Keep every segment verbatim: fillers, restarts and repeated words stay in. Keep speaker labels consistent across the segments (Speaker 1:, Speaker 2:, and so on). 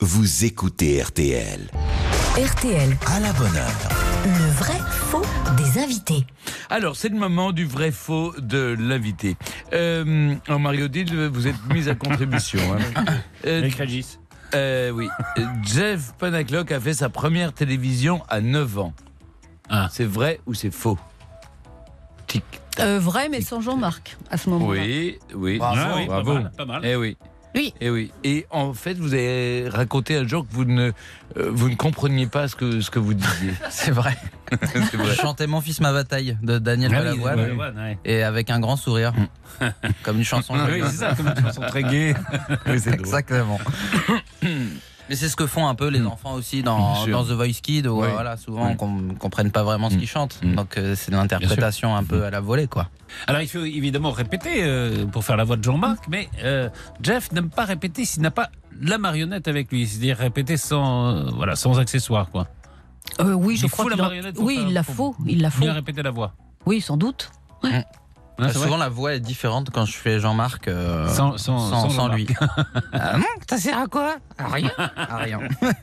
Speaker 1: Vous écoutez R T L.
Speaker 2: R T L.
Speaker 1: À la bonne heure.
Speaker 2: Le vrai faux des invités.
Speaker 3: Alors, c'est le moment du vrai faux de l'invité. Euh, oh, Marie-Odile, vous êtes mise à contribution. Hein. Euh,
Speaker 4: Avec Régis.
Speaker 3: euh, oui. Jeff Panaclock a fait sa première télévision à neuf ans.
Speaker 4: Ah.
Speaker 3: C'est vrai ou c'est faux? Tic.
Speaker 5: Euh, vrai, mais sans Jean-Marc, à ce moment-là.
Speaker 3: Oui, oui.
Speaker 4: Bravo,
Speaker 3: Ah,
Speaker 4: oui,
Speaker 3: bravo.
Speaker 4: Pas mal. Pas mal.
Speaker 3: Eh oui.
Speaker 5: Oui.
Speaker 3: Et oui. Et en fait, vous avez raconté un jour que vous ne, euh, vous ne compreniez pas ce que, ce que vous disiez.
Speaker 6: C'est vrai.
Speaker 3: C'est vrai.
Speaker 6: Je chantais Mon fils, ma bataille de Daniel
Speaker 4: Ah oui,
Speaker 6: Balavoine
Speaker 4: ouais, ouais, ouais.
Speaker 6: et avec un grand sourire. Comme une chanson.
Speaker 3: Ah
Speaker 4: Oui, c'est ça, comme une chanson très gaie.
Speaker 3: Oui, c'est drôle.
Speaker 6: Exactement. Mais c'est ce que font un peu les enfants aussi
Speaker 3: Bien
Speaker 6: dans,
Speaker 3: sûr.
Speaker 6: dans The Voice Kids où
Speaker 3: Oui.
Speaker 6: euh, voilà, souvent
Speaker 3: Oui.
Speaker 6: on ne comprenne pas vraiment ce qu'ils chantent.
Speaker 3: Mm.
Speaker 6: Donc euh, c'est de l'interprétation un peu à la volée, quoi.
Speaker 4: Alors, il faut évidemment répéter euh, pour faire la voix de Jean-Marc, mais euh, Jeff n'aime pas répéter s'il n'a pas la marionnette avec lui. C'est-à-dire répéter sans, euh, voilà, sans accessoires, quoi.
Speaker 5: Euh, oui, je
Speaker 4: Il
Speaker 5: crois
Speaker 4: faut la
Speaker 5: qu'il en-
Speaker 4: marionnette pour
Speaker 5: Oui,
Speaker 4: faire-
Speaker 5: il la
Speaker 4: pour-
Speaker 5: faut. Il la faut.
Speaker 4: Bien répéter la voix.
Speaker 5: Oui, sans doute.
Speaker 4: Hein, c'est
Speaker 6: Souvent
Speaker 4: vrai
Speaker 6: la voix est différente quand je fais Jean-Marc euh,
Speaker 4: Sans- sans- sans
Speaker 6: sans lui.
Speaker 4: Jean-Marc.
Speaker 6: Ah non, ça sert à quoi? À rien. À rien.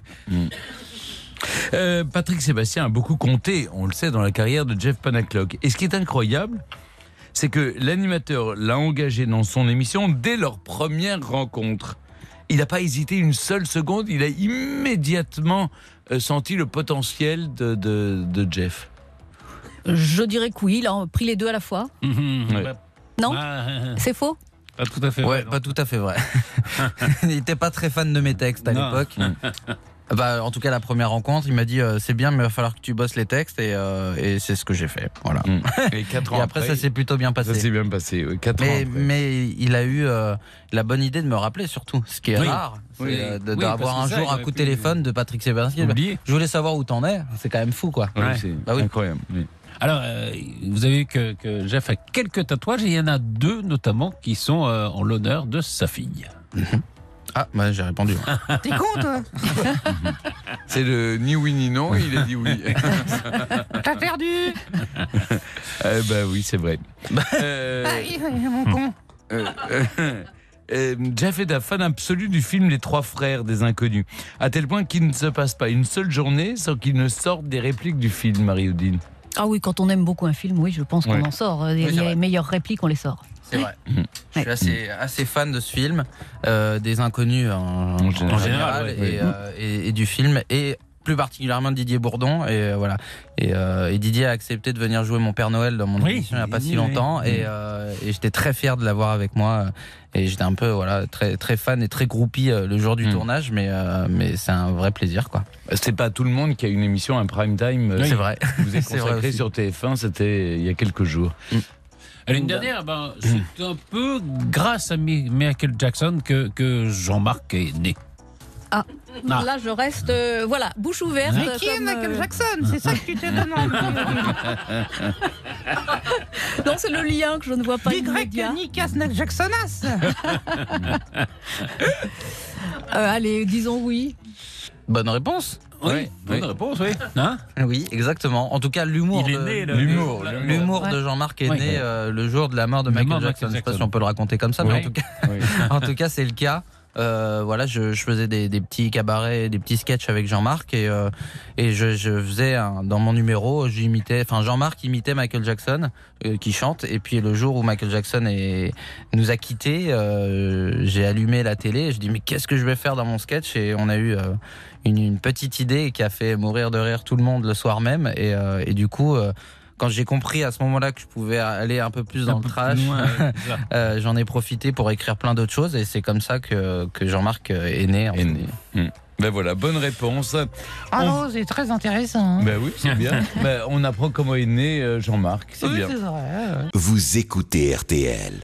Speaker 3: Euh, Patrick Sébastien a beaucoup compté, on le sait, dans la carrière de Jeff Panaclock. Et ce qui est incroyable, c'est que l'animateur l'a engagé dans son émission dès leur première rencontre. Il n'a pas hésité une seule seconde, il a immédiatement euh, senti le potentiel de, de, de Jeff.
Speaker 5: Je dirais que oui, il a pris les deux à la fois.
Speaker 4: Mhm.
Speaker 3: Ouais.
Speaker 4: Bah,
Speaker 5: Non
Speaker 4: bah,
Speaker 5: C'est faux?
Speaker 4: Pas tout à fait
Speaker 6: Ouais,
Speaker 4: vrai, non.
Speaker 6: pas tout à fait vrai. Il n'était pas très fan de mes textes à
Speaker 4: Non.
Speaker 6: l'époque. Bah, en tout cas, la première rencontre, il m'a dit euh, c'est bien, mais il va falloir que tu bosses les textes et, euh, et c'est ce que j'ai fait. Voilà.
Speaker 3: Mm. Et quatre
Speaker 6: Et
Speaker 3: ans
Speaker 6: après, ça s'est plutôt bien
Speaker 3: ça
Speaker 6: passé.
Speaker 3: s'est bien passé. oui, quatre ans
Speaker 6: Mais,
Speaker 3: après.
Speaker 6: mais il a eu euh, la bonne idée de me rappeler surtout, ce qui est
Speaker 4: Oui.
Speaker 6: rare, c'est
Speaker 4: Oui.
Speaker 6: euh, de-
Speaker 4: Oui,
Speaker 6: d'avoir
Speaker 4: parce
Speaker 6: un
Speaker 4: que ça,
Speaker 6: jour
Speaker 4: il
Speaker 6: un
Speaker 4: aurait
Speaker 6: coup de
Speaker 4: pu-
Speaker 6: téléphone de Patrick Sébastien.
Speaker 4: Oublié.
Speaker 6: Je voulais savoir où t'en es. C'est quand même fou, quoi.
Speaker 3: Oui,
Speaker 4: Ouais.
Speaker 3: c'est
Speaker 6: Bah oui.
Speaker 3: incroyable. oui.
Speaker 4: Alors, euh, vous avez vu que, que Jeff a quelques tatouages et il y en a deux notamment qui sont euh, en l'honneur de sa fille.
Speaker 6: Ah, bah j'ai répondu. T'es con, toi?
Speaker 3: C'est le ni oui ni non, il a dit oui.
Speaker 6: T'as perdu.
Speaker 3: Eh ben oui, c'est vrai. Euh,
Speaker 6: Mon con.
Speaker 3: Euh, euh, euh, Jeff est un fan absolu du film Les Trois Frères des Inconnus, à tel point qu'il ne se passe pas une seule journée sans qu'il ne sorte des répliques du film, Marie-Odile.
Speaker 5: Ah oui, quand on aime beaucoup un film, oui, je pense qu'on
Speaker 3: Ouais.
Speaker 5: en sort.
Speaker 6: c'est
Speaker 5: Les
Speaker 6: vrai.
Speaker 5: meilleures répliques, on les sort.
Speaker 6: C'est vrai.
Speaker 3: Mm.
Speaker 6: Je suis assez, assez fan de ce film, euh, des inconnus en,
Speaker 3: En général,
Speaker 6: en général,
Speaker 4: ouais,
Speaker 6: et,
Speaker 3: oui.
Speaker 6: euh, et- et du film, et plus particulièrement de Didier Bourdon. Et euh, voilà. Et, euh, et Didier a accepté de venir jouer mon Père Noël dans mon
Speaker 4: Oui,
Speaker 6: émission il n'y a pas
Speaker 4: oui,
Speaker 6: si
Speaker 4: oui.
Speaker 6: longtemps. Et, euh, et j'étais très fier de l'avoir avec moi. Et j'étais un peu voilà très très fan et très groupie euh, le jour du
Speaker 3: Mm.
Speaker 6: tournage, mais euh, mais c'est un vrai plaisir, quoi.
Speaker 3: C'est pas tout le monde qui a une émission, un prime time. euh,
Speaker 4: Oui.
Speaker 6: C'est vrai.
Speaker 3: Vous êtes
Speaker 6: C'est vrai
Speaker 3: consacré
Speaker 6: aussi.
Speaker 3: sur T F un, c'était il y a quelques jours.
Speaker 4: Et une dernière, ben, c'est un peu grâce à Mi- Michael Jackson que, que Jean-Marc est né.
Speaker 5: Ah,
Speaker 4: Ah.
Speaker 5: là, je reste, euh, voilà, bouche ouverte.
Speaker 4: Mais
Speaker 5: qui est Michael Jackson?
Speaker 6: C'est ça que tu te demandes.
Speaker 5: Non, c'est le lien que je ne vois pas immédiat.
Speaker 6: Nikas Jacksonas.
Speaker 5: Euh, allez, disons oui.
Speaker 6: Bonne réponse.
Speaker 4: Oui,
Speaker 3: Ouais,
Speaker 4: bonne
Speaker 3: oui.
Speaker 4: réponse, oui. Hein
Speaker 6: Oui, exactement. En tout cas, l'humour.
Speaker 4: Il est
Speaker 6: de-
Speaker 4: né, le-
Speaker 3: L'humour,
Speaker 4: le-
Speaker 3: l'humour.
Speaker 6: L'humour
Speaker 5: Ouais.
Speaker 6: de Jean-Marc est
Speaker 4: Oui.
Speaker 6: né euh, le jour de la mort de
Speaker 4: La
Speaker 6: Michael
Speaker 4: mort de
Speaker 6: Jackson.
Speaker 4: Michael
Speaker 6: Je sais pas si
Speaker 4: Jackson.
Speaker 6: on peut le raconter comme ça, mais
Speaker 4: Oui.
Speaker 6: en tout cas,
Speaker 3: Oui.
Speaker 6: en tout cas, c'est le cas. Euh, voilà, je, je faisais des, des petits cabarets, des petits sketchs avec Jean-Marc et euh, et je, je faisais un- dans mon numéro, j'imitais, enfin Jean-Marc imitait Michael Jackson euh, qui chante. Et puis le jour où Michael Jackson est, nous a quittés, euh, j'ai allumé la télé. Et je dis mais qu'est-ce que je vais faire dans mon sketch? Et on a eu euh, une, une petite idée qui a fait mourir de rire tout le monde le soir même. Et, euh, et du coup. Euh, quand j'ai compris à ce moment-là que je pouvais aller un peu plus dans
Speaker 4: Un
Speaker 6: le
Speaker 4: peu
Speaker 6: trash,
Speaker 4: plus loin, ouais, c'est ça.
Speaker 6: euh, j'en ai profité pour écrire plein d'autres choses et c'est comme ça que, que Jean-Marc euh, est né. en
Speaker 3: Est
Speaker 6: fait.
Speaker 3: né. Hmm. Ben voilà, bonne réponse.
Speaker 6: Ah
Speaker 3: On-
Speaker 6: non, c'est très intéressant.
Speaker 3: Ben oui, c'est bien. Ben, on apprend comment est né euh, Jean-Marc, c'est
Speaker 6: Oui,
Speaker 3: bien.
Speaker 6: c'est vrai.
Speaker 1: Vous écoutez R T L.